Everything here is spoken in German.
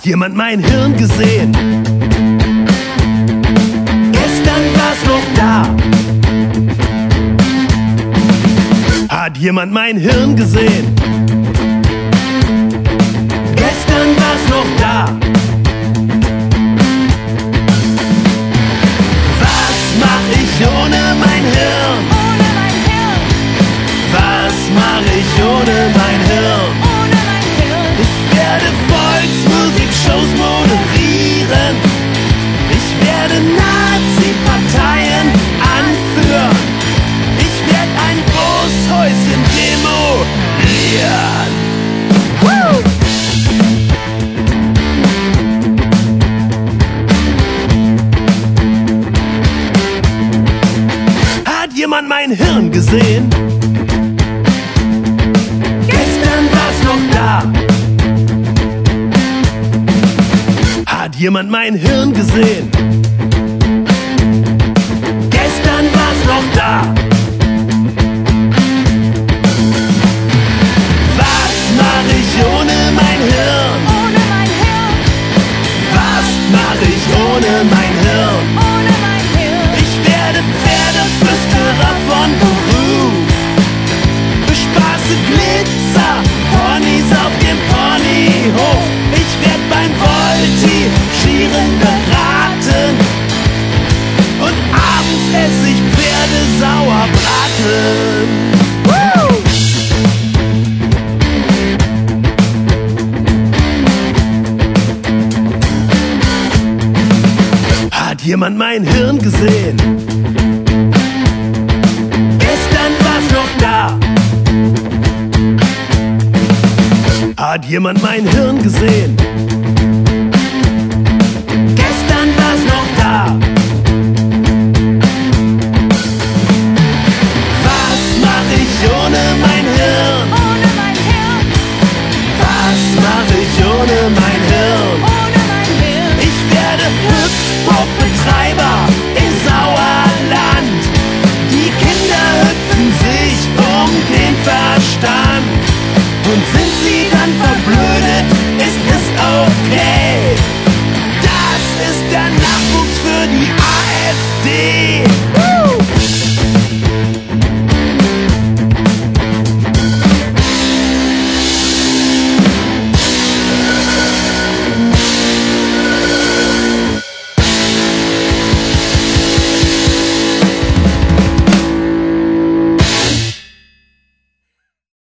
jemand mein Hirn gesehen? Gestern war's noch da. Hat jemand mein Hirn gesehen? Gestern war's noch da. Was mach ich ohne mein Hirn? Was mach ich ohne mein Hirn? Ich werde Volksmusikshows moderieren. Ich werde Nazi-Parteien anführen. Ich werde ein Großhäuschen demolieren. Hat jemand mein Hirn gesehen? Gestern war's noch da. Hat jemand mein Hirn gesehen? Gestern war's noch da. Was mach ich ohne mein Hirn? Was mach ich ohne mein Hirn? Ich werde Pferdeflüsterer von Beruf. Bespaße Glitzer, Ponys auf dem Ponyhof. Ich werd beim Voltigieren beraten. Und abends ess ich Pferdesauerbraten. Hat jemand mein Hirn gesehen? Gestern war's noch da. Hat jemand mein Hirn gesehen?